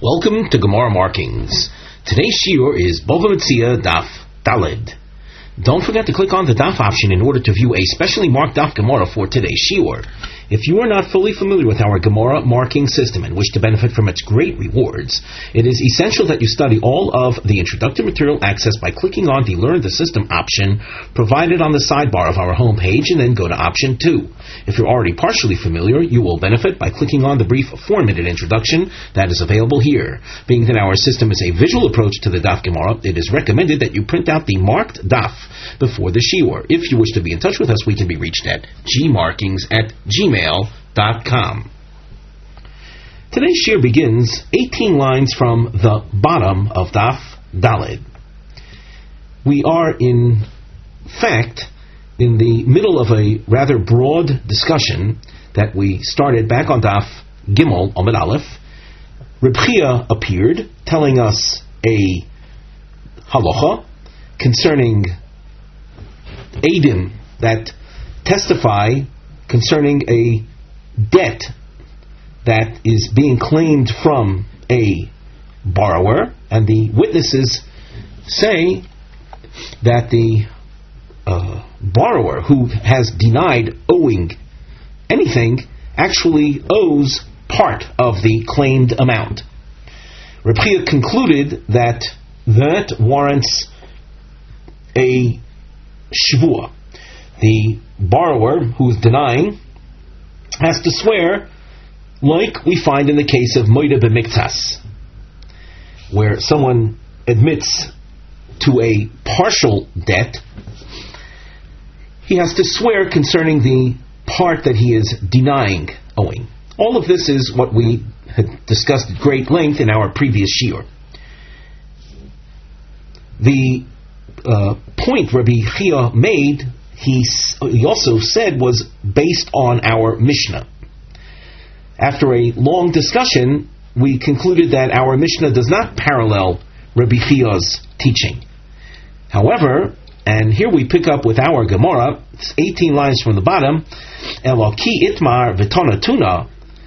Welcome to Gemara Markings. Today's shiur is Bava Metzia Daf Daled. Don't forget to click on the Daf option in order to view a specially marked Daf Gemara for today's shiur. If you are not fully familiar with our Gemara marking system and wish to benefit from its great rewards, it is essential that you study all of the introductory material accessed by clicking on the Learn the System option provided on the sidebar of our homepage and then go to option 2. If you're already partially familiar, you will benefit by clicking on the brief 4-minute introduction that is available here. Being that our system is a visual approach to the Daf Gemara, it is recommended that you print out the marked Daf before the shiur. If you wish to be in touch with us, we can be reached at gmarkings@gmail.com. Today's shiur begins 18 lines from the bottom of Daf Daled. We are, in fact, in the middle of a rather broad discussion that we started back on Daf Gimel Amud Aleph. Reb Chia appeared, telling us a halacha concerning Eidim that testify concerning a debt that is being claimed from a borrower, and the witnesses say that the borrower who has denied owing anything actually owes part of the claimed amount. Reb Chia concluded that warrants a shvua. The borrower who is denying has to swear, like we find in the case of Moida b'Miktas, where someone admits to a partial debt. He has to swear concerning the part that he is denying owing. All of this is what we had discussed at great length in our previous shiur. The point Rabbi Chia made, he also said, was based on our Mishnah. After a long discussion, we concluded that our Mishnah does not parallel Rabbi Chia's teaching. However, and here we pick up with our Gemara, it's 18 lines from the bottom, Eloki itmar v'tonatuna,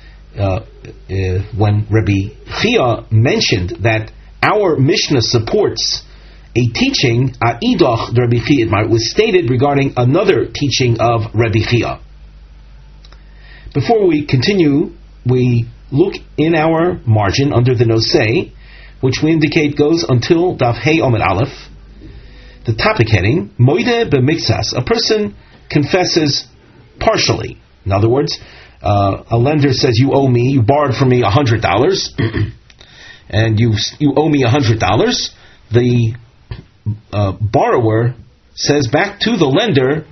when Rabbi Chia mentioned that our Mishnah supports a teaching, A'idoch Rabbi Chia itmar, was stated regarding another teaching of Rabbi Chia. Before we continue, we look in our margin under the nosei, which we indicate goes until Daf Hey Amud Aleph. The topic heading, Moide b'Miktas, a person confesses partially. In other words, a lender says, you owe me, you borrowed from me $100, and you owe me $100. The borrower says back to the lender,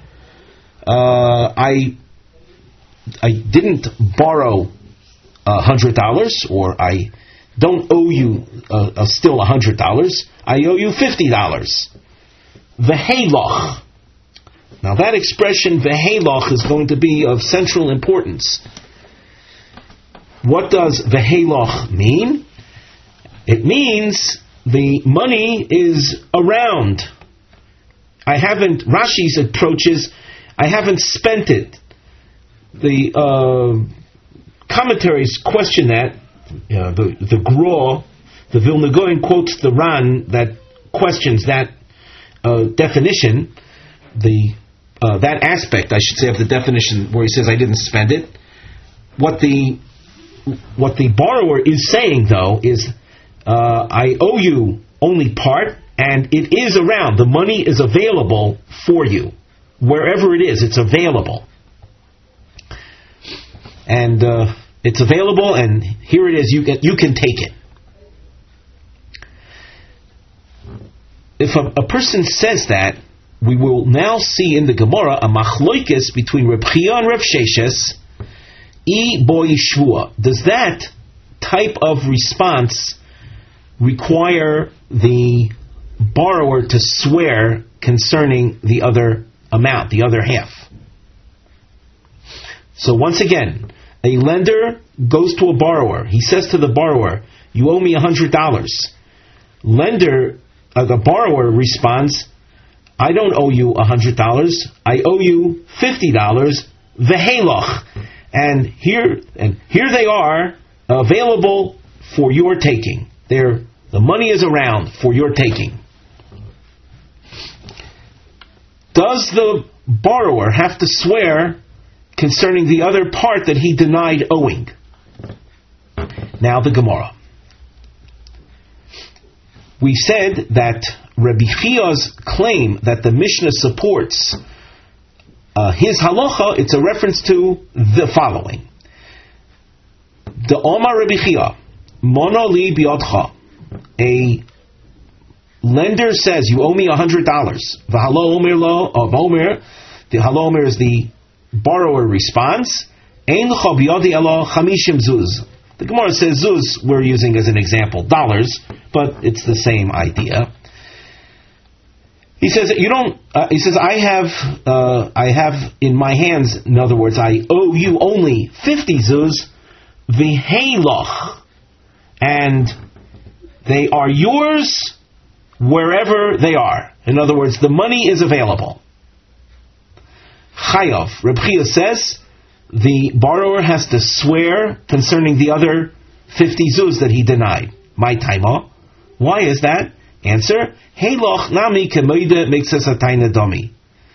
I didn't borrow $100, or I don't owe you still $100. I owe you $50. V'heiloch. Now that expression v'heiloch is going to be of central importance. What does v'heiloch mean? It means the money is around. Rashi's approaches, I haven't spent it. The commentaries question that. The Gra, the Vilna Gaon quotes the Ran that questions that definition, that aspect, I should say, of the definition where he says I didn't spend it. What the borrower is saying, though, is I owe you only part, and it is around. The money is available for you. Wherever it is, it's available. And it's available, and here it is, you can take it. If a person says that, we will now see in the Gemara a machloikis between Reb Chia and Reb Sheshes, bo yishvua. Does that type of response require the borrower to swear concerning the other amount, the other half? So once again, a lender goes to a borrower. He says to the borrower, you owe me $100. The borrower responds, I don't owe you $100. I owe you $50. V'heiloch. And here they are, available for your taking. The money is around for your taking. Does the borrower have to swear concerning the other part that he denied owing? Now the Gemara. We said that Rabbi Chia's claim that the Mishnah supports his halacha, it's a reference to the following. The Omar Rabbi Chia, Mono li biodcha. A lender says, you owe me $100. V'halo omer lo, of Omer, the halo omer is the borrower response. Ein l'cha biyodi elo chamishim zuz. The Gemara says zuz, we're using as an example dollars, but it's the same idea. He says, I have in my hands, in other words, I owe you only 50 zuz, v'heilach, and they are yours wherever they are. In other words, the money is available. Chayav, Reb Chia says, the borrower has to swear concerning the other 50 zuz that he denied. My taima. Why is that? Answer, Heiloch nami kemoide mixes atayna domi.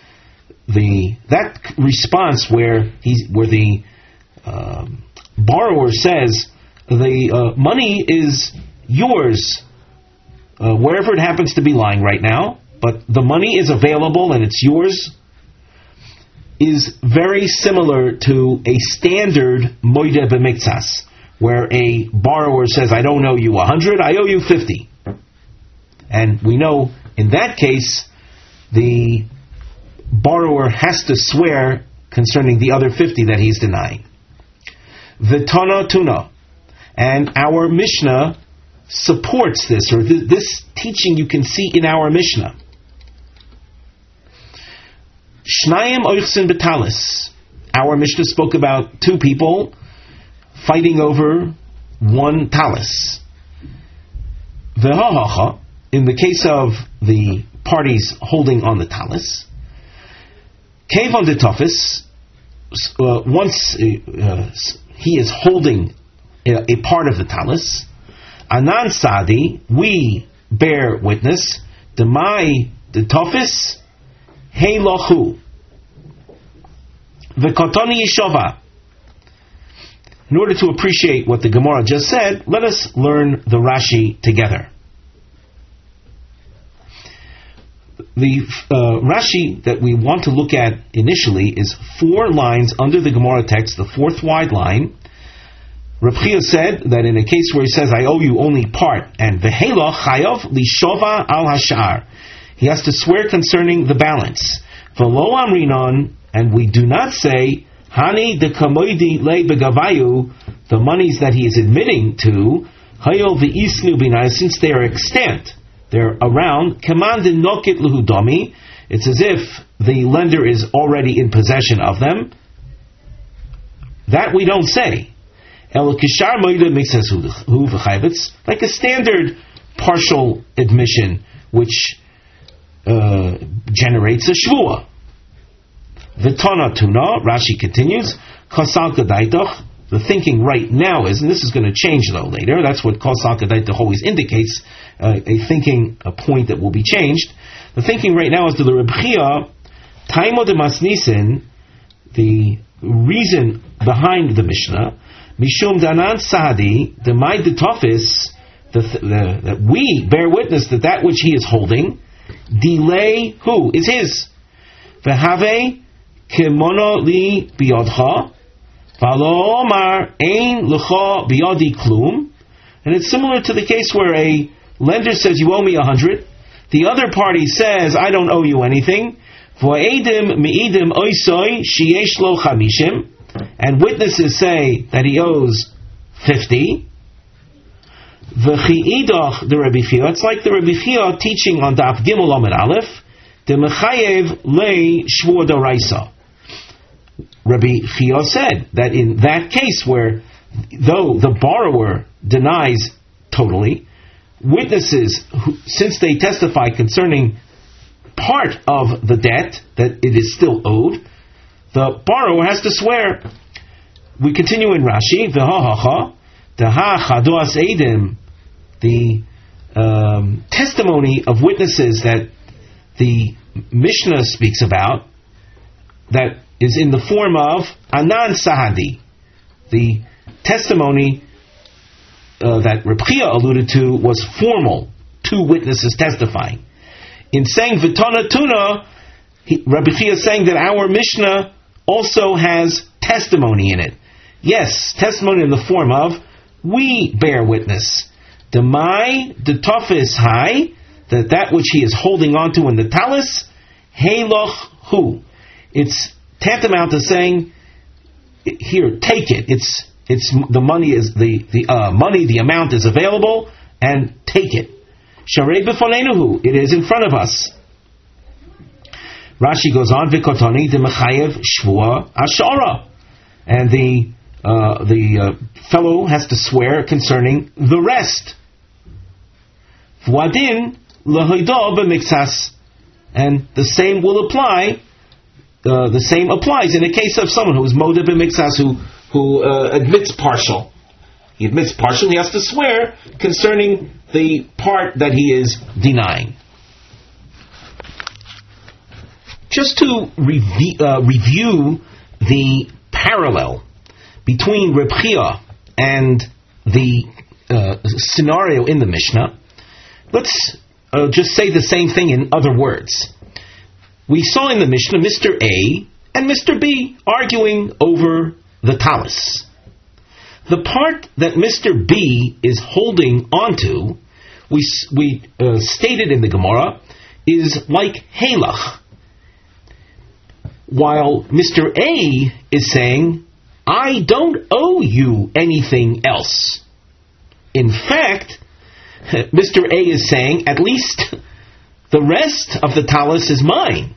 That response where the borrower says the money is yours wherever it happens to be lying right now, but the money is available and it's yours, is very similar to a standard moide b'miktsas, where a borrower says, I don't owe you 100, I owe you 50. And we know in that case, the borrower has to swear concerning the other 50 that he's denying. V'tana tuna. And our Mishnah supports this, or this teaching you can see in our Mishnah. Shnayim oichsin betalis. Our Mishnah spoke about two people fighting over one talis. V'hahacha, in the case of the parties holding on the talis, kevon de tofis, once he is holding a part of the talis, anan sadi, we bear witness, demai de tofis, hey lochu, v'kotoni yishova. In order to appreciate what the Gemara just said, let us learn the Rashi together. The Rashi that we want to look at initially is 4 lines under the Gemara text, the 4th wide line. Reb Chia said that in a case where he says, I owe you only part, and v'heilo chayav lishova al hashar, he has to swear concerning the balance. V'lo amrinon, and we do not say, hani de kamoidi le begavayu, the monies that he is admitting to, hayol v'isnu binai, since they are extant, they're around, kamandin nokit luhudomi, it's as if the lender is already in possession of them. That we don't say. Like a standard partial admission which generates a shvua. V'tana tuna, Rashi continues, kosal kadaitach, the thinking right now is, and this is going to change though later, that's what kosal kadaitach always indicates, a point that will be changed. The thinking right now is to the Reb Chia, taimo de masnisin, the reason behind the Mishnah, mishum danan sadi, the my detofis, that we bear witness that which he is holding, delay who is his. V'have kimono li biyodcha, v'alo omar ein l'cha biyodi klum, and it's similar to the case where a lender says you owe me 100, the other party says I don't owe you anything. V'edim mi'idim oisoi sheyesh lo chamishim, and witnesses say that he owes 50. V'chi'idach the Rabbi Chia, it's like the Rabbi Chia teaching on Daf Gimel Amud Aleph, the mechayev le shvur d'oraisa. Rabbi Chia said that in that case where, though the borrower denies totally, witnesses, since they testify concerning part of the debt, that it is still owed, the borrower has to swear. We continue in Rashi, v'hahacha, the testimony of witnesses that the Mishnah speaks about, that is in the form of Anan Sahadi. The testimony that Reb Chia alluded to was formal, 2 witnesses testifying. In saying Vitana Tuna, Rabbi Chia is saying that our Mishnah also has testimony in it. Yes, testimony in the form of, we bear witness. Demai, the tofis high, that which he is holding on to in the talis, heiloch hu. It's tantamount to saying, here, take it. It's the money is the money, the amount is available, and take it. Sharei b'foneinuhu, it is in front of us. Rashi goes on, v'kotoni demechayev shvua ashara, and the fellow has to swear concerning the rest. V'wadin lehoido b'mixas, and the same will apply. The same applies in a case of someone who is moda b'mixas, who admits partial. He admits partial. He has to swear concerning the part that he is denying. Just to review the parallel between Reb Chia and the scenario in the Mishnah, let's just say the same thing in other words. We saw in the Mishnah Mr. A and Mr. B arguing over the talis. The part that Mr. B is holding onto, we stated in the Gemara, is like halach. While Mr. A is saying, I don't owe you anything else. In fact, Mr. A is saying, at least the rest of the talis is mine.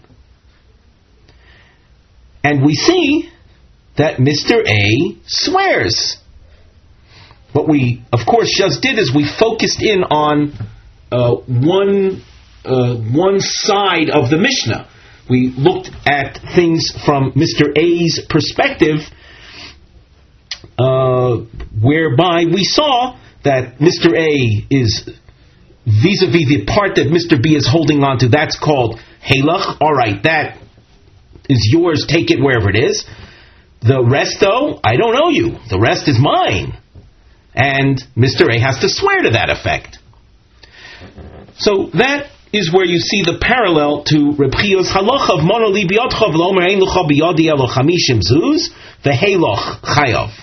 And we see that Mr. A swears. What we, of course, just did is we focused in on one side of the Mishnah. We looked at things from Mr. A's perspective, whereby we saw that Mr. A is vis-a-vis the part that Mr. B is holding on to. That's called halach. All right, that is yours. Take it wherever it is. The rest, though, I don't owe you. The rest is mine. And Mr. A has to swear to that effect. So that is where you see the parallel to Reb Chia's halacha of mono li biyodcha v'lomer ein l'cha biyodi elo chamishim zuz v'heiloch chayav.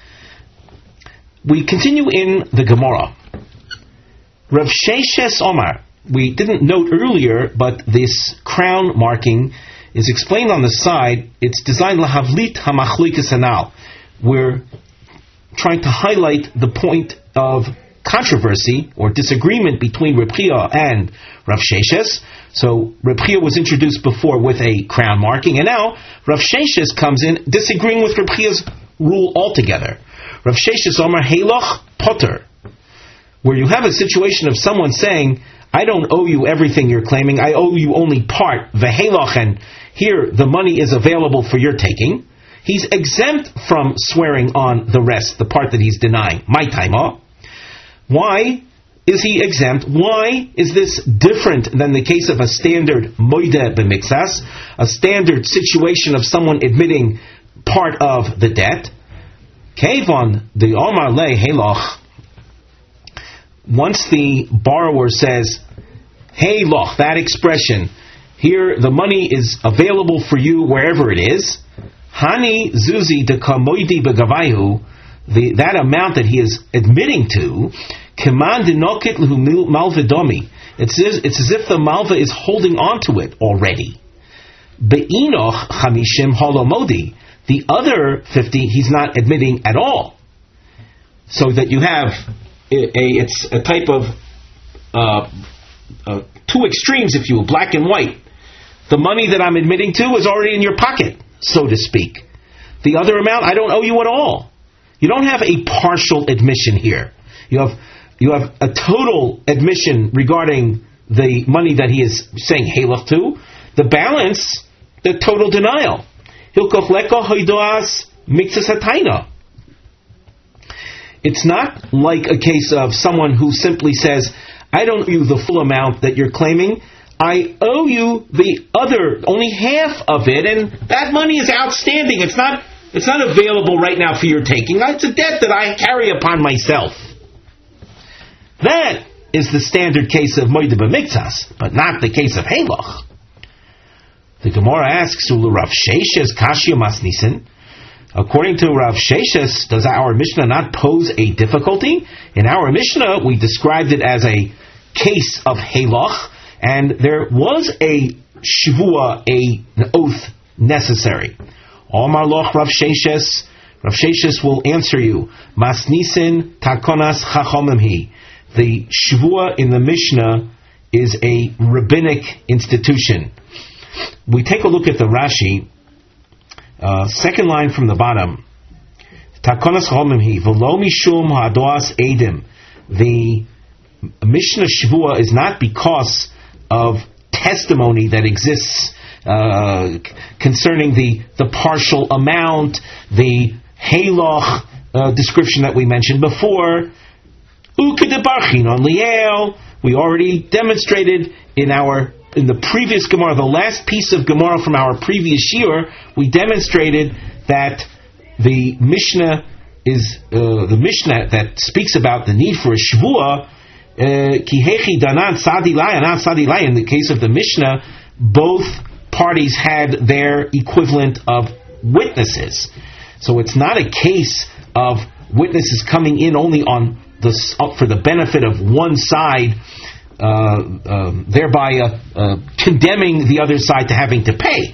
We continue in the Gemara. Rav Sheshes Omar. We didn't note earlier, but this crown marking is explained on the side. It's designed lahavlit hamachlikas anal. We're trying to highlight the point of controversy or disagreement between Reb Chia and Rav Sheshes. So Reb Chia was introduced before with a crown marking, and now Rav Sheshes comes in disagreeing with Reb Chia's rule altogether. Rav Sheshes Omar Heiloch Potter, where you have a situation of someone saying, I don't owe you everything you're claiming, I owe you only part, v'heiloch, and here the money is available for your taking. He's exempt from swearing on the rest, the part that he's denying. My taima. Why is he exempt? Why is this different than the case of a standard moide b'mixas, a standard situation of someone admitting part of the debt? Kevon the Omar le heiloch. Once the borrower says, heiloch, that expression, here the money is available for you wherever it is. Hani zuzi de kamoidi begavayu, that amount that he is admitting to, keman dinokit lehu malvedomi. It's as if the malva is holding on to it already. Be'inoch chamishim holomodi. The other 50 he's not admitting at all. So that you have it's a type of two extremes, if you will, black and white. The money that I'm admitting to is already in your pocket, so to speak. The other amount, I don't owe you at all. You don't have a partial admission here. You have a total admission regarding the money that he is saying halach to. The balance, the total denial. It's not like a case of someone who simply says, I don't owe you the full amount that you're claiming. I owe you the other, only half of it, and that money is outstanding. It's not available right now for your taking. It's a debt that I carry upon myself. That is the standard case of Moed B'Miktzas, but not the case of Heiloch. The Gemara asks, Ulu Rav Sheshes Kashya Masnisen. According to Rav Sheshes, does our Mishnah not pose a difficulty? In our Mishnah, we described it as a case of Heiloch, and there was a Shvua, an oath necessary. Omar Loch Rav Sheshes. Rav Sheshes will answer you. Masnisen Takonas Chachomim Hi. The Shvua in the Mishnah is a rabbinic institution. We take a look at the Rashi, second line from the bottom. Takonas Chachomim Hi. V'lo mishum hadoas edim. The Mishnah Shvua is not because of testimony that exists concerning the partial amount, the Heiloch description that we mentioned before. We already demonstrated in the previous Gemara, the last piece of Gemara from our previous year, we demonstrated that the Mishnah is the Mishnah that speaks about the need for a Shvua. Kihechi danan sadi layan sadi layan. In the case of the Mishnah, both parties had their equivalent of witnesses. So it's not a case of witnesses coming in only on for the benefit of one side, thereby condemning the other side to having to pay.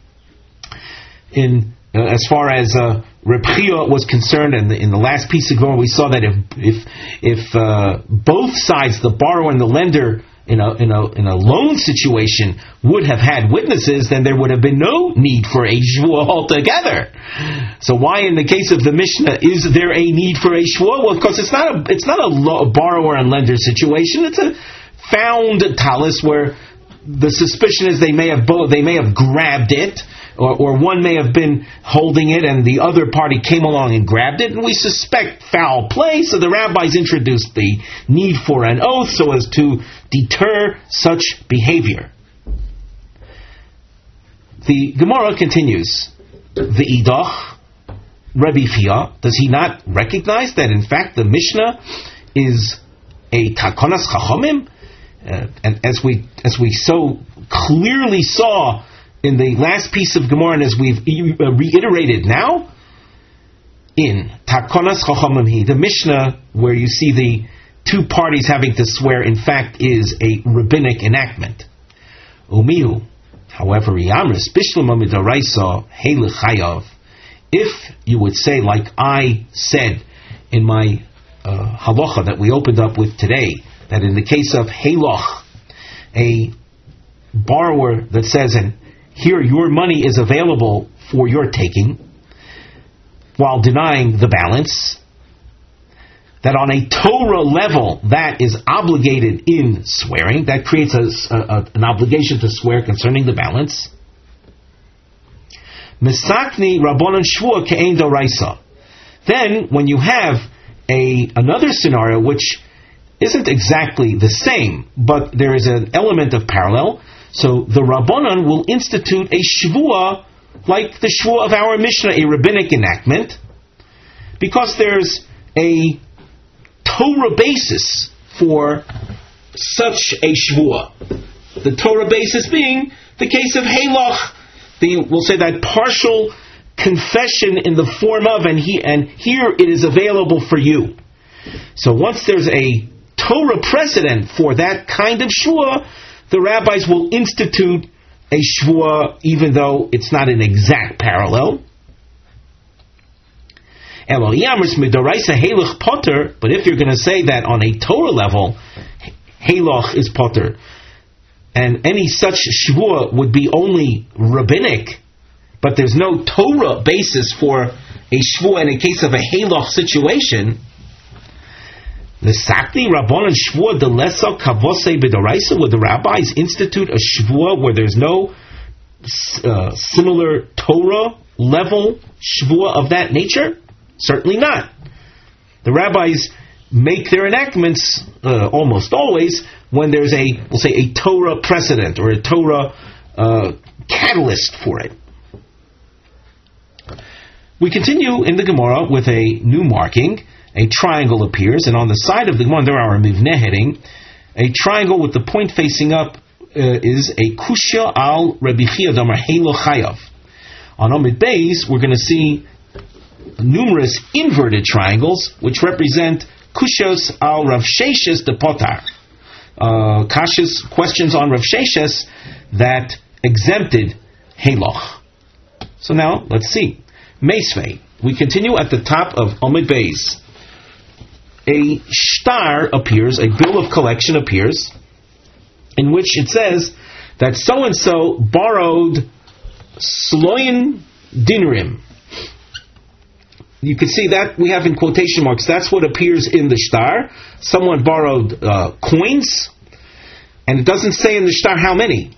As far as Reb Chia was concerned, and in the last piece of Gemara, we saw that if both sides, the borrower and the lender, in a loan situation, would have had witnesses, then there would have been no need for a shvua altogether. So why, in the case of the Mishnah, is there a need for a shvua? Well, because it's not a borrower and lender situation. It's a found talus where the suspicion is they may have grabbed it, or one may have been holding it and the other party came along and grabbed it, and we suspect foul play, so the rabbis introduced the need for an oath so as to deter such behavior. The Gemara continues, the Idach, Rabbi Chia, does he not recognize that in fact the Mishnah is a Takonas Chachomim? And as we so clearly saw in the last piece of Gemara, and as we've reiterated now, in Takonas Chachomim Hi, the Mishnah where you see the two parties having to swear, in fact, is a rabbinic enactment. Umihu, however, Yamris Bishlama Midaraisa Heilich Chayav. If you would say, like I said in my halacha that we opened up with today, that in the case of Heiloch, a borrower that says, and here your money is available for your taking, while denying the balance, that on a Torah level that is obligated in swearing, that creates an obligation to swear concerning the balance. Misakni Rabbanan Shvua Ke'ein Doraisa. Then, when you have another scenario which isn't exactly the same, but there is an element of parallel, so the Rabbanan will institute a Shvua like the Shvua of our Mishnah, a rabbinic enactment, because there's a Torah basis for such a Shvua. The Torah basis being the case of Heiloch, we'll say that partial confession in the form of, and here it is available for you. So once there's a Torah precedent for that kind of Shvua, the rabbis will institute a Shvua even though it's not an exact parallel. But if you're going to say that on a Torah level, Heiloch is potter, and any such Shvua would be only rabbinic, but there's no Torah basis for a Shvua in a case of a Heiloch situation, the Sakni Rabbanan Shvua de Lesa Kavose B'Doraisa, would the rabbis institute a Shvua where there's no similar Torah level Shvua of that nature? Certainly not. The rabbis make their enactments almost always when there's we'll say a Torah precedent or a Torah catalyst for it. We continue in the Gemara with a new marking. A triangle appears, and on the side of the Gemara, there our Mivneh heading, a triangle with the point facing up is a Kushya al Rabbi Chia Damar Helo Chayav. On Amid Beis, we're going to see numerous inverted triangles, which represent Kushos al Rav Sheshes de Potar. Questions on Rav Sheshes that exempted Heloch. So now, let's see. Meisvei. We continue at the top of Amid Beis. A shtar appears, a bill of collection appears, in which it says that so-and-so borrowed Sloyin Dinrim. You can see that we have in quotation marks. That's what appears in the shtar. Someone borrowed coins, and it doesn't say in the shtar how many.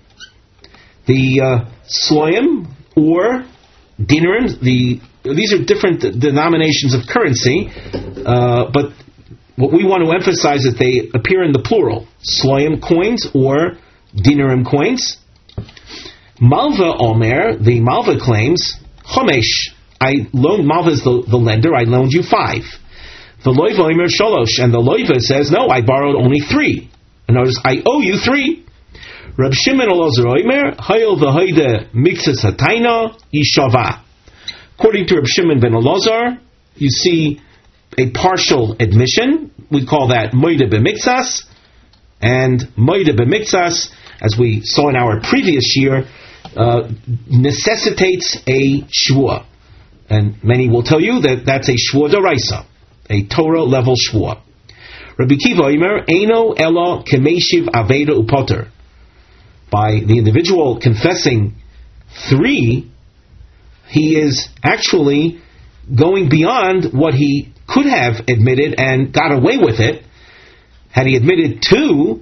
The Sloyim or Dinrim, these are different denominations of currency, but what we want to emphasize is they appear in the plural. Sloyim coins or Dinarim coins. Malva Omer, the Malva claims, Chomesh, Malva is the lender, I loaned you 5. The Loiva Omer Sholosh, and the Loiva says, no, I borrowed only 3. In other words, I owe you 3. Reb Shimon Elazar Omer, Hayil v'hoide mixas hataina yishava. According to Reb Shimon ben Elazar, you see a partial admission. We call that moide b'mixas. And moide b'mixas, as we saw in our previous year, necessitates a shvua. And many will tell you that that's a shvua d'oraisa, a Torah level shvua. Rabbi Kiva Omer, Eino elo kemeshiv aveda upoter. By the individual confessing 3, he is actually going beyond what he could have admitted and got away with it. Had he admitted 2,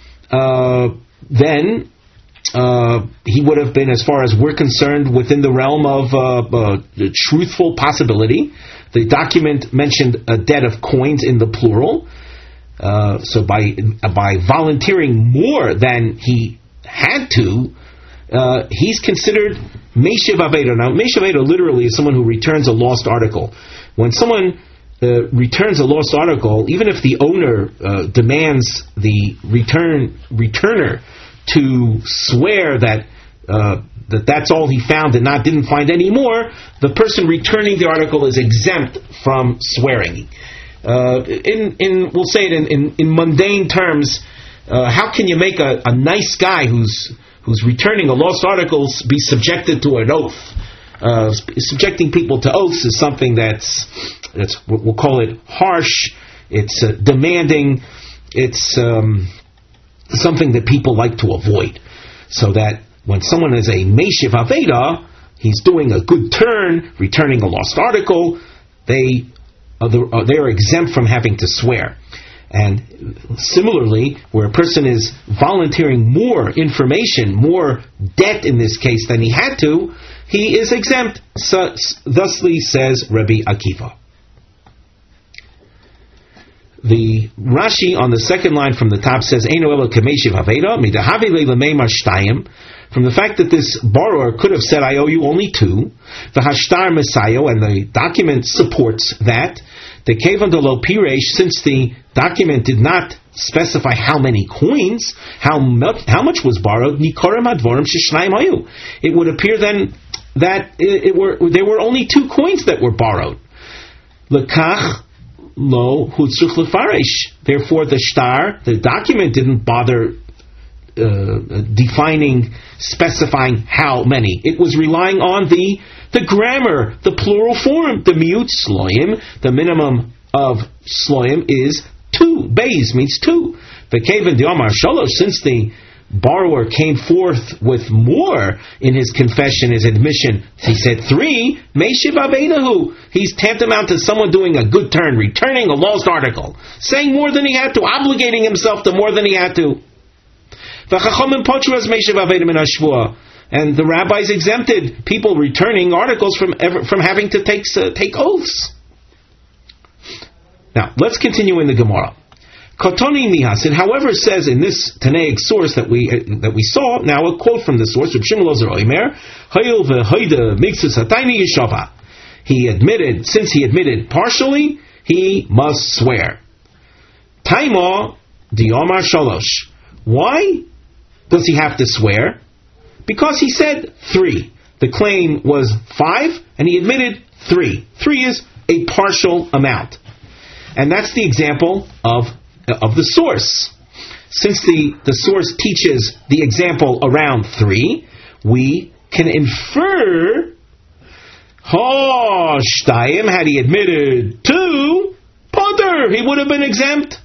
then he would have been, as far as we're concerned, within the realm of the truthful possibility. The document mentioned a debt of coins in the plural. So by volunteering more than he had to, he's considered Meishiv Aveda. Now, Meishiv Aveda literally is someone who returns a lost article. When someone returns a lost article, even if the owner demands the returner to swear that that's all he found and didn't find any more, the person returning the article is exempt from swearing. We'll say it in mundane terms. How can you make a nice guy who's returning a lost article be subjected to an oath? Subjecting people to oaths is something that's we'll call it harsh. It's demanding. It's something that people like to avoid. So that when someone is a Meishiv Aveda, he's doing a good turn, returning a lost article, they are exempt from having to swear. And similarly, where a person is volunteering more information, more debt in this case than he had to, he is exempt. Thusly says Rabbi Akiva. The Rashi on the second line from the top says, Eino elo kemeshiv haveda, midahave le'lemeimar shtayim. From the fact that this borrower could have said, I owe you only 2, the hashtar mesayo, and the document supports that. The kevan de lo piresh, since the document did not specify how many coins, how much was borrowed, nikorim advorim sheshnayim hayu. It would appear then that there were only 2 coins that were borrowed. Lekach lo hutzruch lefaresh. Therefore, the document didn't bother specifying how many. It was relying on the grammar, the plural form, the miut sloim. The minimum of sloim is 2. Beis means 2. V'keven diomar shalosh, since the borrower came forth with more in his confession, his admission, he said 3, meishiv avedahu. He's tantamount to someone doing a good turn, returning a lost article, saying more than he had to, obligating himself to more than he had to. And the rabbis exempted people returning articles from having to take oaths. Now, let's continue in the Gemara. Kotoni mihasid, however, says in this Tanaic source that we saw, now a quote from the source, Reb Shimon Lozer Oimer, Hayil v'hoida miksus hatayni yishava. Since he admitted partially, he must swear. Taima diomar shalosh. Why does he have to swear? Because he said 3. The claim was 5, and he admitted 3. 3 is a partial amount. And that's the example of the source. Since the source teaches the example around 3, we can infer, Shtayim, had he admitted 2, Potter, he would have been exempt.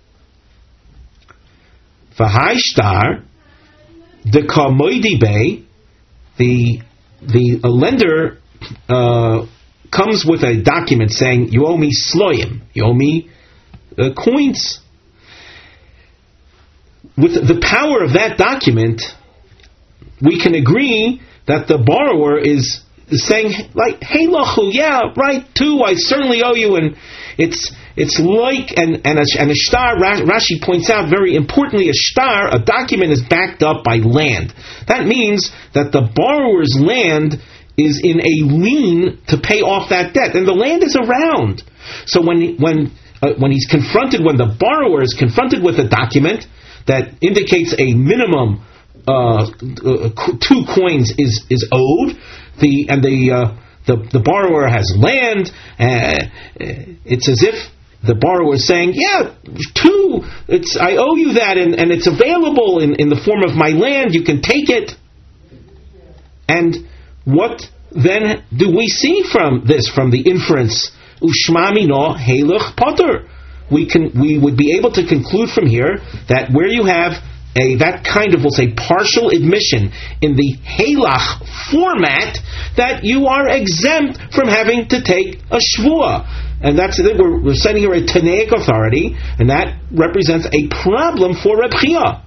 V'hai shtar, the kamoidi bay, the lender comes with a document saying, you owe me sloyim, you owe me coins. With the power of that document, we can agree that the borrower is saying, like, hey lachu, yeah, right, 2, I certainly owe you, and it's like, and a shtar, Rashi points out very importantly, a shtar, a document is backed up by land. That means that the borrower's land is in a lien to pay off that debt, and the land is around. So when he's confronted, when the borrower is confronted with a document that indicates a minimum 2 coins is owed, the borrower has land, it's as if the borrower is saying, yeah, 2, I owe you that, and it's available in the form of my land, you can take it. And what then do we see from this, from the inference, Ushma mino heiluch potter? We would be able to conclude from here that where you have that kind of, we'll say, partial admission in the Halach format, that you are exempt from having to take a shvuah. And that's it. We're sending here a Tanaic authority, and that represents a problem for Reb Chia.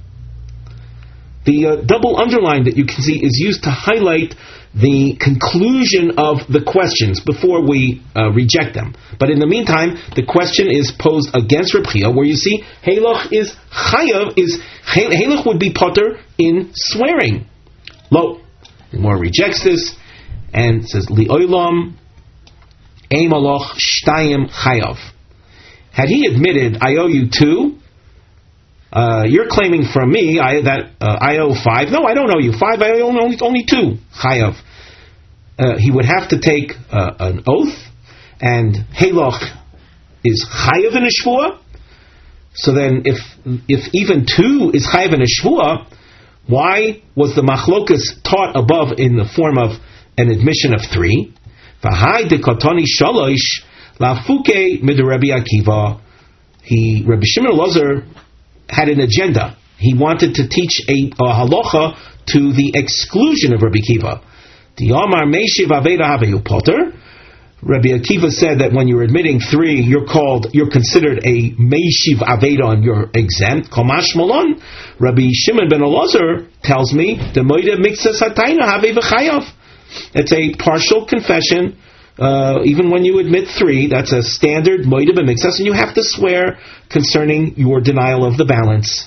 The double underline that you can see is used to highlight the conclusion of the questions before we reject them. But in the meantime, the question is posed against Reb Chia, where you see Halach is chayav, Halach would be potter in swearing. Lo, the Gemara rejects this and says Li'olam Ein Maloch Shtayim Chayav. Had he admitted, I owe you 2, you're claiming from me that I owe 5. No, I don't owe you 5. I owe only 2. Chayav. He would have to take an oath, and Halach is chayav in a shvuah. So then, if even 2 is chayav in a shvuah, why was the machlokas taught above in the form of an admission of 3? V'hai dekotoni shalosh lafuke mid Rabbi Akiva. Rabbi Shimon Lozer had an agenda. He wanted to teach a halacha to the exclusion of Rabbi Akiva. The Amar Meishiv Aveda Haveyu Potter. Rabbi Akiva said that when you're admitting 3, you're considered a Meishiv Aveda and you're exempt. Komash Malon. Rabbi Shimon ben Elazar tells me the Moida Mixas Hatayna Have V'chayav. It's a partial confession. Even when you admit 3, that's a standard Moida B'mixas, and you have to swear concerning your denial of the balance.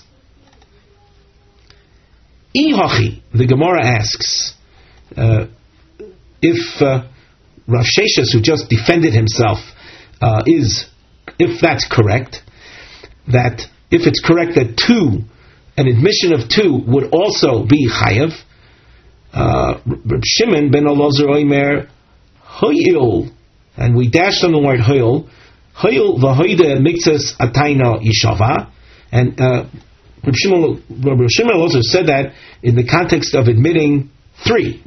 Ihachi, the Gemara asks, if Rav Sheshes, who just defended himself, if that's correct, that if it's correct that 2, an admission of 2 would also be chayav, Reb Shimon ben Elazar Oimer Hoyil, and we dashed on the word Hoyil v'hoide mixas atayna yishava, and Reb Shimon Elazar said that in the context of admitting 3.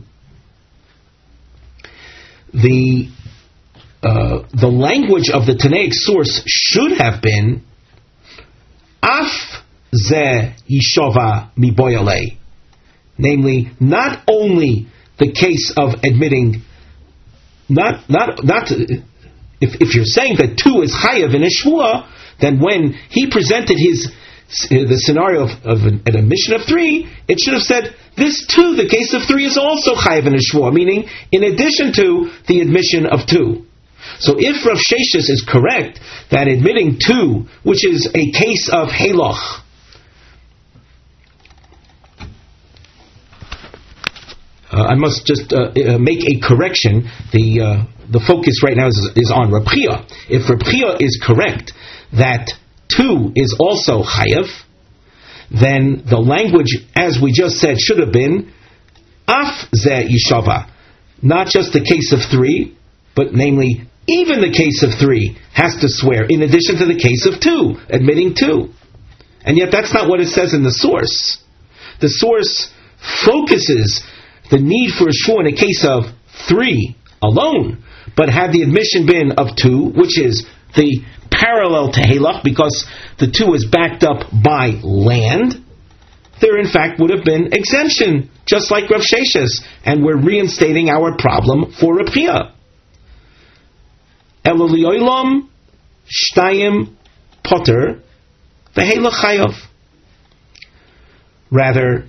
The language of the Tanaic source should have been Af ze yishava miboyale, namely, not only the case of admitting, not if you're saying that 2 is chayav in a shvuah, then when he presented the scenario of an admission of 3, it should have said, this too, the case of 3 is also chayav in a shvuah, meaning in addition to the admission of 2. So if Rav Sheshes is correct that admitting 2, which is a case of Heloch, I must just make a correction. The focus right now is on Reb Chia. If Reb Chia is correct that 2 is also Chayav, then the language, as we just said, should have been Af Ze Yishava. Not just the case of 3, but namely, even the case of 3 has to swear, in addition to the case of 2, admitting 2. And yet that's not what it says in the source. The source focuses the need for a shvua in a case of 3 alone, but had the admission been of 2, which is the parallel to Halach, because the 2 is backed up by land, there in fact would have been exemption, just like Rav Sheshes, and we're reinstating our problem for Reb Chia. Eloliolam shtayim potter v'Halach chayav. Rather,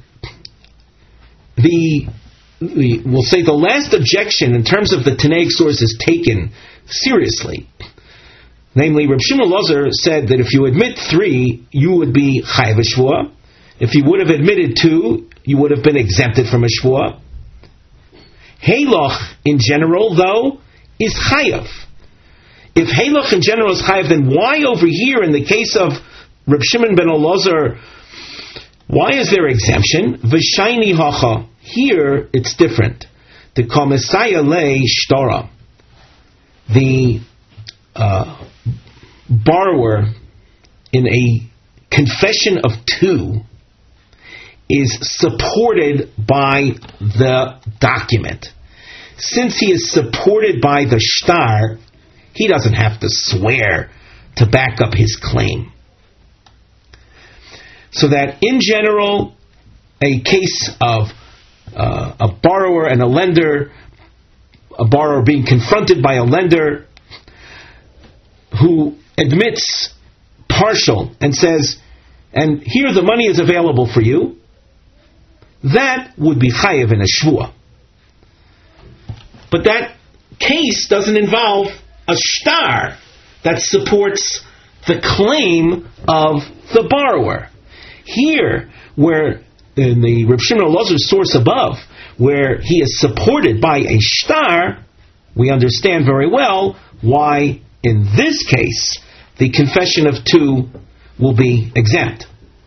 we'll say the last objection in terms of the Tanaic source is taken seriously. Namely, Reb Shimon Lozer said that if you admit 3, you would be chayav a shvua. If you would have admitted 2, you would have been exempted from a shvua. Halach in general, though, is chayav. If halach in general is chayav, then why over here in the case of Reb Shimon ben Elazar, why is there exemption? V'shayni hacha. Here it's different. The komisaya le shtara. The borrower in a confession of 2 is supported by the document. Since he is supported by the shtar, he doesn't have to swear to back up his claim. So that in general, a case of a borrower and a lender, a borrower being confronted by a lender who admits partial and says, and here the money is available for you, that would be chayav in a shvua. But that case doesn't involve a shtar that supports the claim of the borrower. Here, where in the Reb Shimon Elazar source above, where he is supported by a shtar, we understand very well why in this case the confession of 2 will be exempt.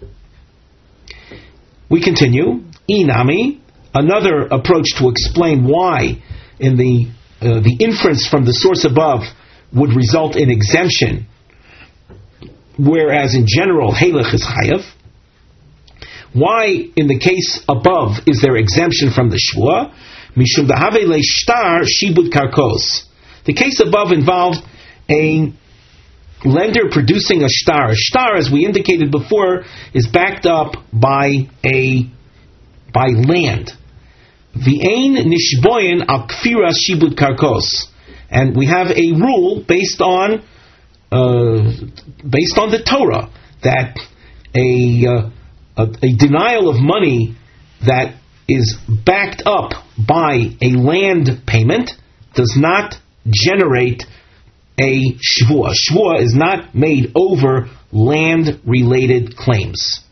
We continue. Inami, another approach to explain why in the inference from the source above would result in exemption, whereas in general halach is chayav. Why in the case above is there exemption from the shvua? Mishum dahave le shtar shibud karkos. The case above involved a lender producing a shtar. A shtar, as we indicated before, is backed up by land. V'ein nishboyin al kfira shibud karkos, and we have a rule based on the Torah that a denial of money that is backed up by a land payment does not generate a shvua. Shvua is not made over land-related claims.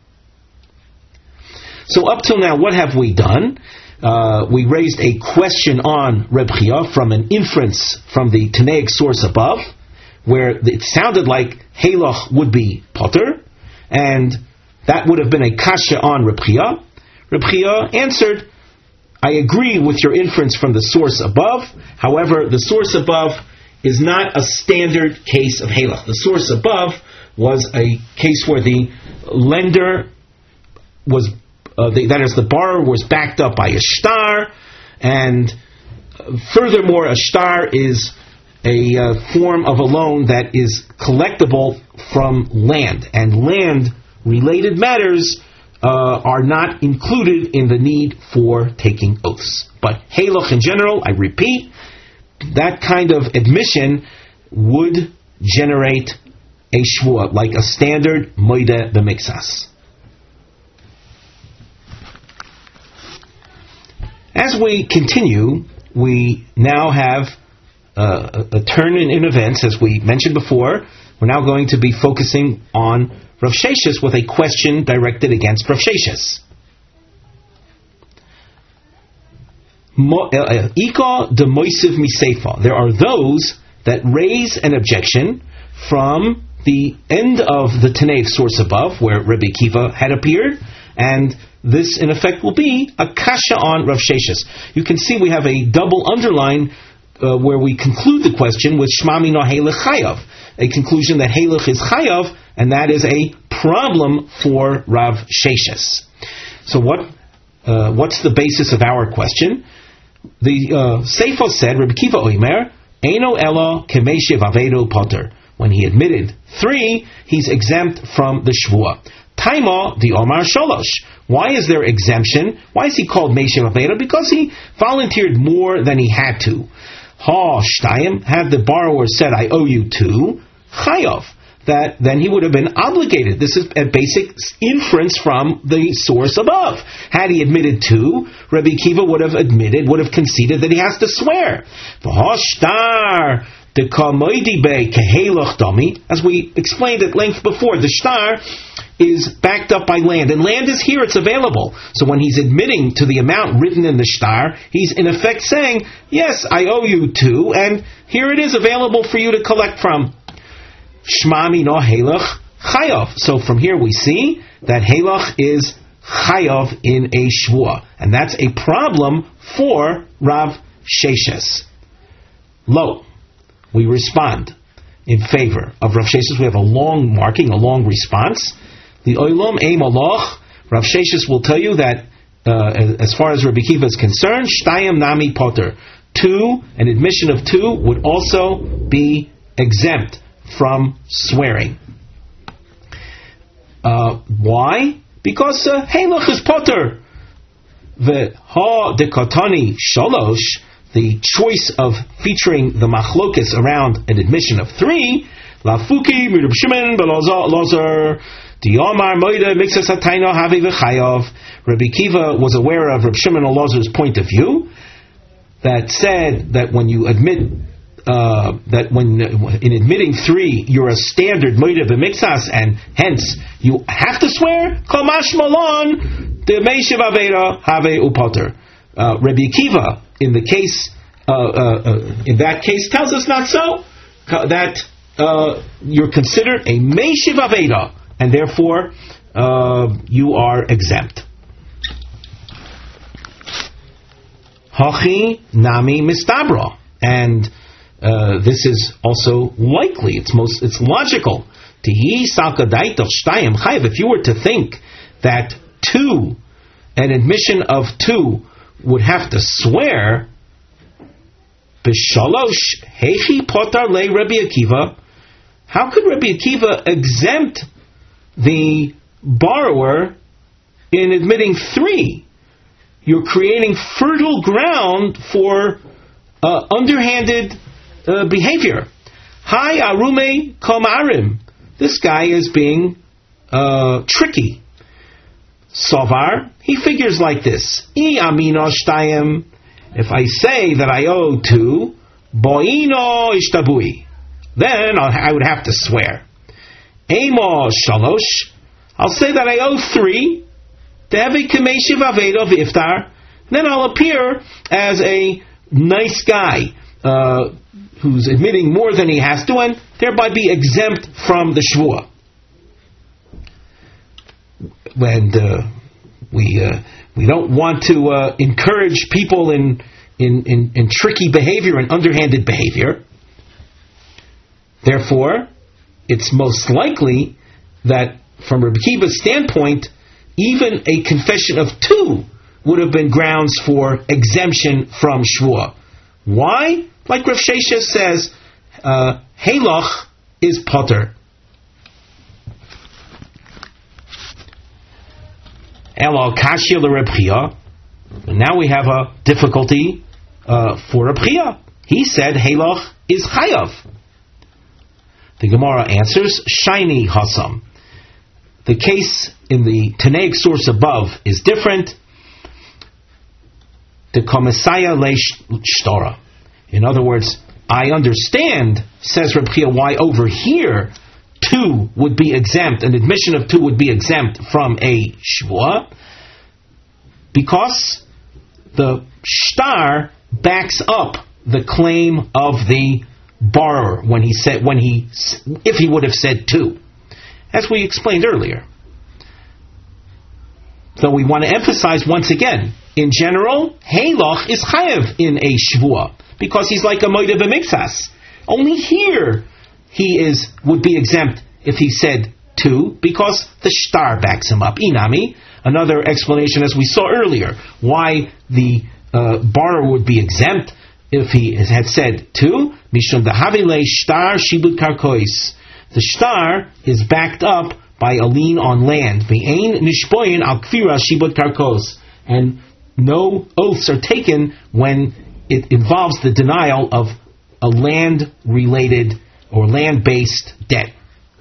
So up till now, what have we done? We raised a question on Reb Chia from an inference from the Tanaic source above, where it sounded like halach would be potter, and that would have been a kasha on Reb Chia. Reb Chia answered, I agree with your inference from the source above. However, the source above is not a standard case of halach. The source above was a case where the lender was, that is, the borrower was backed up by a shtar, and furthermore, a shtar is a form of a loan that is collectible from land, and land-related matters are not included in the need for taking oaths. But halach in general, I repeat, that kind of admission would generate a shvua, like a standard moide b'miksas. As we continue, we now have a turn in events, as we mentioned before. We're now going to be focusing on Rav Sheshes with a question directed against Rav Sheshes. Ika de Moisiv Miseifa. There are those that raise an objection from the end of the Tanaiv source above, where Rabbi Akiva had appeared, and this, in effect, will be a kasha on Rav Sheshes. You can see we have a double underline where we conclude the question with Shma Mino Halech Chayav, a conclusion that Halech is Chayav, and that is a problem for Rav Sheshes. So what's the basis of our question? The Seifo said, Rabbi Akiva Oimer, Eino Elo Kemeshev Avedo Potter. When he admitted 3, he's exempt from the Shvuah. Taima, the Omar Sholosh. Why is there exemption? Why is he called Meshev Avedo? Because he volunteered more than he had to. Ha Shtayim, had the borrower said, I owe you 2, Chayav, that then he would have been obligated. This is a basic inference from the source above. Had he admitted 2, Rabbi Akiva would have conceded that he has to swear. As we explained at length before, the shtar is backed up by land, and land is here, it's available. So when he's admitting to the amount written in the shtar, he's in effect saying, yes, I owe you 2, and here it is available for you to collect from. Shmami no halach chayav. So from here we see that halach is chayav in a shvuah, and that's a problem for Rav Sheshes. Lo, we respond in favor of Rav Sheshes. We have a long marking, a long response. The oilom eim aloch. Rav Sheshes will tell you that as far as Rabbi Akiva is concerned, shtayim nami poter. 2, an admission of 2 would also be exempt from swearing. Why? Because halach is poter. The ha dekatani shalosh, the choice of featuring the machlokas around an admission of 3, lafuki mirab Shimon belazar diomar moida mixas hataino havi v'chayav. Rabbi Akiva was aware of Reb Shimon Elazar's point of view that said that when you admit in admitting 3, you're a standard moida b'mixas, and hence you have to swear. Kamash malon the meishiv aveda have upoter. Rabbi Akiva, in the case, in that case, tells us not so. That you're considered a meishiv aveda, and therefore you are exempt. Hachi nami mistabra, and this is also likely. It's logical. Tihi salkadaito shtayim chayav. If you were to think that 2, an admission of 2, would have to swear, b'shalosh heichi potar le Rabbi Akiva. How could Rabbi Akiva exempt the borrower in admitting 3? You're creating fertile ground for underhanded behavior. Hi arume komarim. This guy is being tricky. Sovar, he figures like this. I amino shtayim. If I say that I owe 2, boino ishtabui, then I would have to swear. Emo shalosh, I'll say that I owe 3. Devi kameshiv avedo v'iftar. Then I'll appear as a nice guy who's admitting more than he has to, and thereby be exempt from the shvuah. And we don't want to encourage people in tricky behavior and underhanded behavior. Therefore, it's most likely that from Rabbi Akiva's standpoint, even a confession of 2 would have been grounds for exemption from shvuah. Why? Like Rav Sheshes says, halach is poter. Elo kashya le Reb Chia. Now we have a difficulty for Reb Chia. He said halach is chayav. The Gemara answers, shiny hasam. The case in the Tanaic source above is different. The komisaya le shtora. In other words, I understand, says Reb Chia, why over here 2 would be exempt, an admission of 2 would be exempt from a shvuah, because the shtar backs up the claim of the borrower if he would have said 2, as we explained earlier. So we want to emphasize once again, in general, Heiloch is chayav in a shvuah, because he's like a moide b'miktsas. Only here he would be exempt if he said 2, because the shtar backs him up. Inami, another explanation as we saw earlier, why the borrower would be exempt if he had said 2, mishum dahavile shtar shibud karkois. The shtar is backed up by a lien on land. Ve'ein nishboyin al kfira shibud karkos. And no oaths are taken when it involves the denial of a land-related or land-based debt.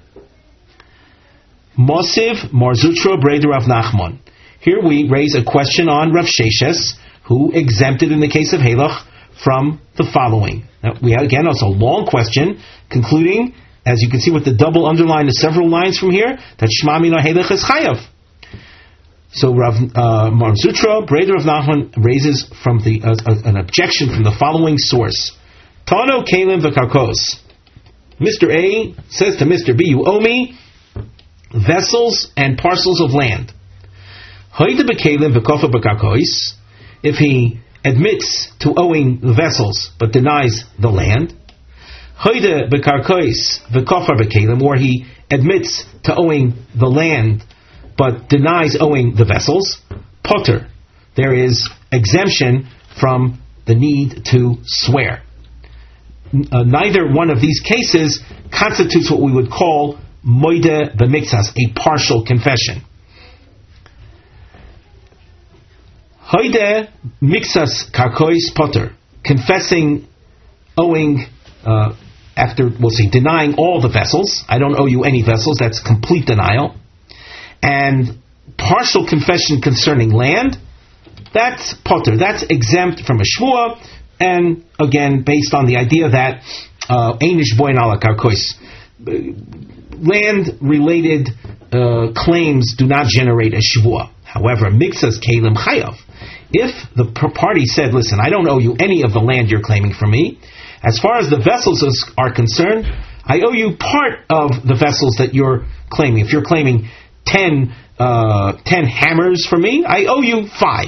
Mosiv Marzutra Breder Rav Nachman. Here we raise a question on Rav Sheshes, who exempted in the case of Heiloch from the following. Now, we have, again, also a long question, concluding, as you can see with the double underline of several lines from here, that Shema Mina Heiloch is chayav. So Rav Marzutra, Breder of Nachman, raises from an objection from the following source. Tano Kalim v'karkos. Mr. A says to Mr. B, you owe me vessels and parcels of land. Hoide b'kalim v'kofa b'karkos. If he admits to owing the vessels but denies the land. Hoide b'karkos v'kofa b'kalim, or he admits to owing the land but denies owing the vessels, potter. There is exemption from the need to swear. Neither one of these cases constitutes what we would call moide b'miktsas, a partial confession. Hoide mixas karkois potter, confessing, owing, after, we'll say, denying all the vessels. I don't owe you any vessels, that's complete denial. And partial confession concerning land, that's potter, that's exempt from a shvuah, and again, based on the idea that einish boin ala karkois, land-related claims do not generate a shvuah. However, mixas kalim chayav. If the party said, listen, I don't owe you any of the land you're claiming from me, as far as the vessels are concerned, I owe you part of the vessels that you're claiming. If you're claiming 10 hammers for me, I owe you 5.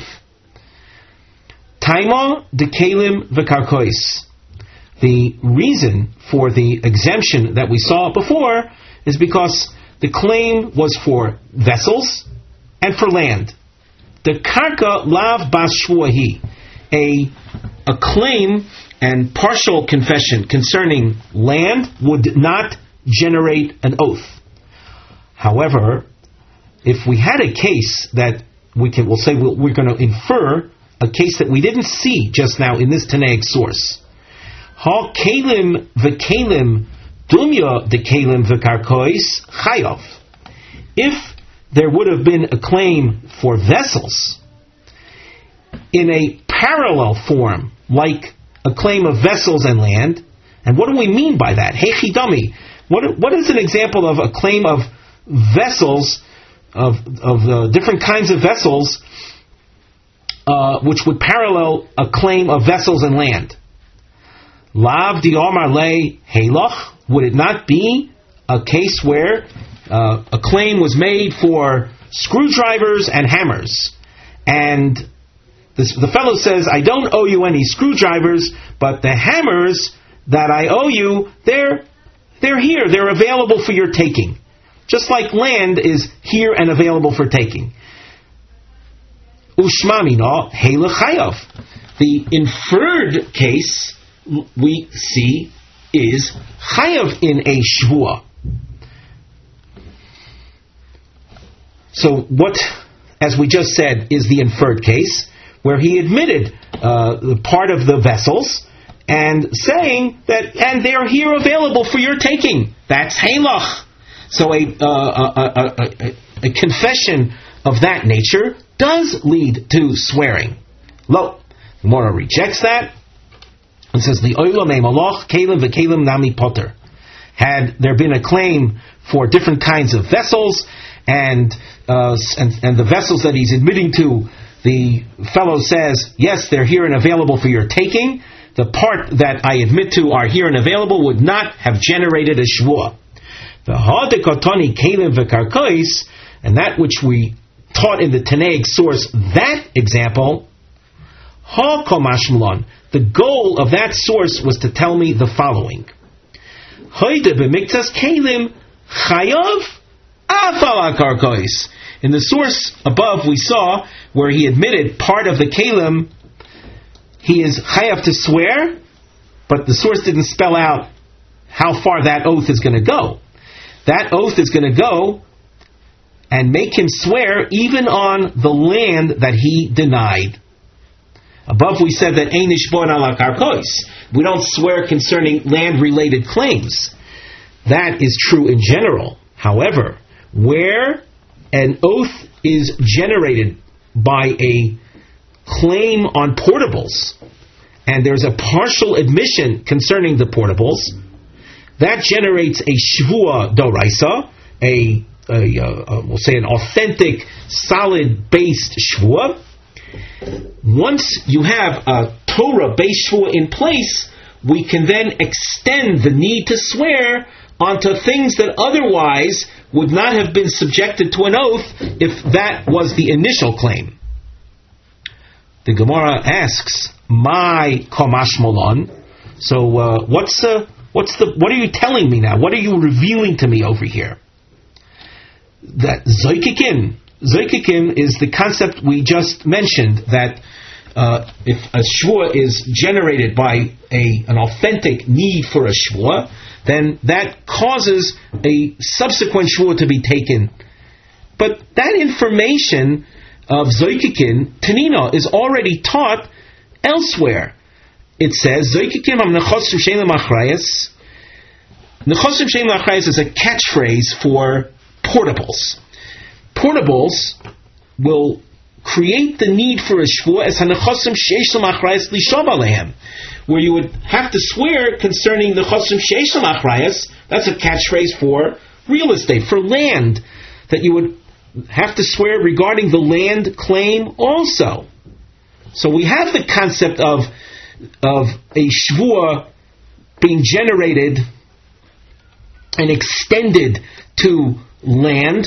Taima de kalim v'karkois. The reason for the exemption that we saw before is because the claim was for vessels and for land. The karka lav bas shvuahi, a claim and partial confession concerning land would not generate an oath. However, if we had a case that we're going to infer a case that we didn't see just now in this Tanaic source. Ha kalim v'kalim dumya de kalim v'karkois chayav. If there would have been a claim for vessels in a parallel form, like a claim of vessels and land, and what do we mean by that? Hechidami. What is an example of a claim of vessels, of different kinds of vessels, which would parallel a claim of vessels and land? Lav diomar le heiloch. Would it not be a case where a claim was made for screwdrivers and hammers, and the fellow says, I don't owe you any screwdrivers, but the hammers that I owe you, they're here, they're available for your taking. Just like land is here and available for taking. Ushmamina heila chayav. The inferred case we see is chayav in a shvuah. So what, as we just said, is the inferred case, where he admitted the part of the vessels and saying that, and they are here available for your taking. That's heilach. So a confession of that nature does lead to swearing. Lo, Gemara rejects that It says the Oilame Malach Kalim v'Kalim Nami Potter. Had there been a claim for different kinds of vessels, and the vessels that he's admitting to, the fellow says, yes, they're here and available for your taking. The part that I admit to are here and available would not have generated a shvuah. The Hadekotani Kalim v'Karkois, and that which we taught in the Tanaic source, that example, Ha Komashmlon, the goal of that source was to tell me the following. Hoide b'miktas Kalim chayav afal karkois. In the source above we saw where he admitted part of the Kalim, he is chayav to swear, but the source didn't spell out how far that oath is going to go. That oath is going to go and make him swear even on the land that he denied. Above we said that einish bon ala karkois. We don't swear concerning land-related claims. That is true in general. However, where an oath is generated by a claim on portables, and there's a partial admission concerning the portables, that generates a shvuah doraisa, we'll say an authentic, solid-based shvuah. Once you have a Torah-based shvuah in place, we can then extend the need to swear onto things that otherwise would not have been subjected to an oath if that was the initial claim. The Gemara asks, "My komash molon." So, what are you telling me now? What are you revealing to me over here? That zoikikin is the concept we just mentioned, that if a shvuah is generated by an authentic need for a shvuah, then that causes a subsequent shvuah to be taken. But that information of zoikikin, tanina, is already taught elsewhere. It says, zoikikin am nechosim shein lemachrayas. Nechosim shein lemachrayas is a catchphrase for portables. Portables will create the need for a shvuah as hanechosim sheish lemachrayas lishov alehem, where you would have to swear concerning the chosim sheish lemachrayas. That's a catchphrase for real estate, for land, that you would have to swear regarding the land claim also. So we have the concept of a shvuah being generated and extended to land,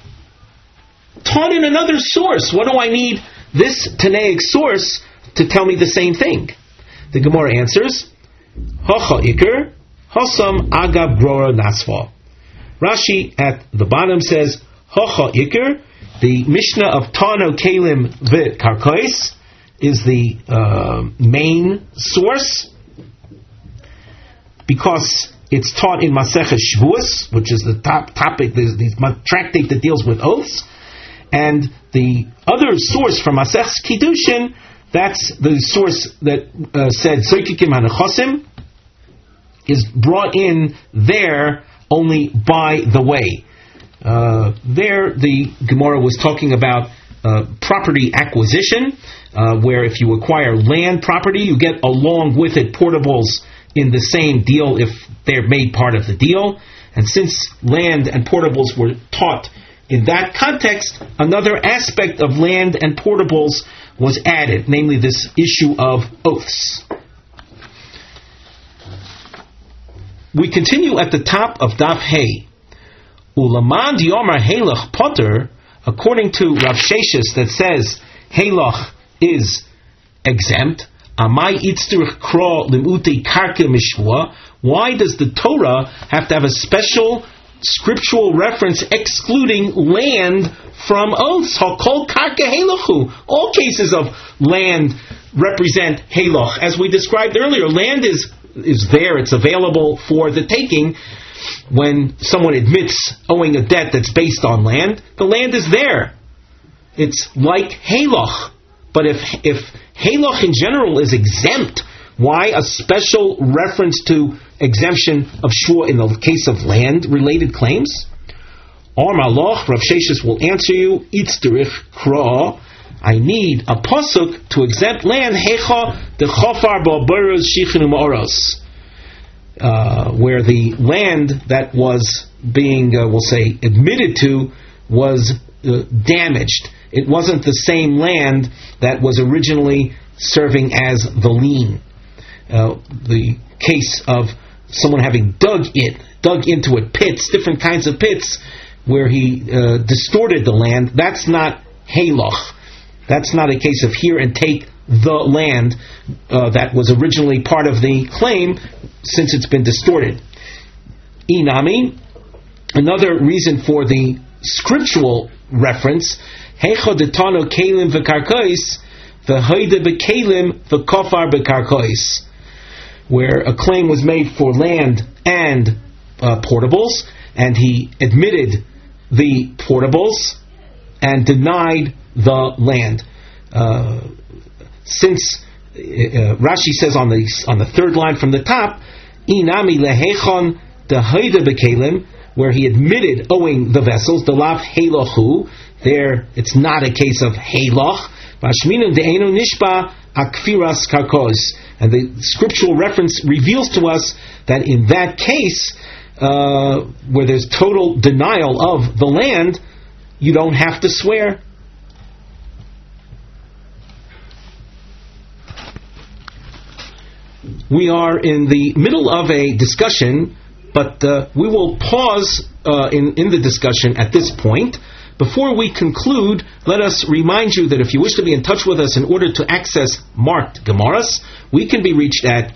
taught in another source. What do I need this Tanaic source to tell me the same thing? The Gemara answers, Hacha Iker, Hasam Agab Grora Nasva. Rashi at the bottom says, Hacha Iker, the Mishnah of Tano Kalim Vit Karkois, is the main source, because it's taught in Masechet Shavuos, which is the topic, the tractate that deals with oaths. And the other source from Masechet Kiddushin, that's the source that said Zoikikim HaNechosim, is brought in there only by the way. There the Gemara was talking about property acquisition, where if you acquire land property, you get along with it portables in the same deal if they're made part of the deal. And since land and portables were taught in that context, another aspect of land and portables was added, namely this issue of oaths. We continue at the top of Daf Hey. Ulaman diomar Heilach Potter, according to Rav Sheshes that says Heilach is exempt. Amai itzturich kro limuti karke mishvua. Why does the Torah have to have a special scriptural reference excluding land from oaths? Hakol karke heilachu. All cases of land represent heilach. As we described earlier, land is there, it's available for the taking. When someone admits owing a debt that's based on land, the land is there. It's like heilach. But if heilach in general is exempt, why a special reference to exemption of shvuah in the case of land-related claims? Or Malach, Rav Sheshes will answer you, Itzderich Kra, I need a pasuk to exempt land, Hecha de Chofar Ba'Boros Shichinu Ma'oros, where the land that was being, we'll say, admitted to was damaged. It wasn't the same land that was originally serving as the lien. The case of someone having dug into it, pits, different kinds of pits, where he distorted the land, that's not Halach. That's not a case of here and take the land that was originally part of the claim, since it's been distorted. Inami, another reason for the scriptural reference, Hecha detano kalim v'karkois, v'hoide b'kalim v'kofar b'karkois, where a claim was made for land and portables, and he admitted the portables and denied the land. Since Rashi says on the third line from the top, Inami lehechon dehoide b'kalim, where he admitted owing the vessels, the lav helochu, there it's not a case of heloch, v'ashminu de'enu nishba akfiras karkos, and the scriptural reference reveals to us that in that case, where there's total denial of the land, you don't have to swear. We are in the middle of a discussion, but we will pause in the discussion at this point. Before we conclude, let us remind you that if you wish to be in touch with us in order to access marked Gemaras, we can be reached at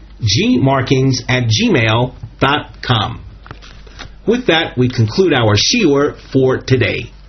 gmarkings@gmail.com. With that, we conclude our shiur for today.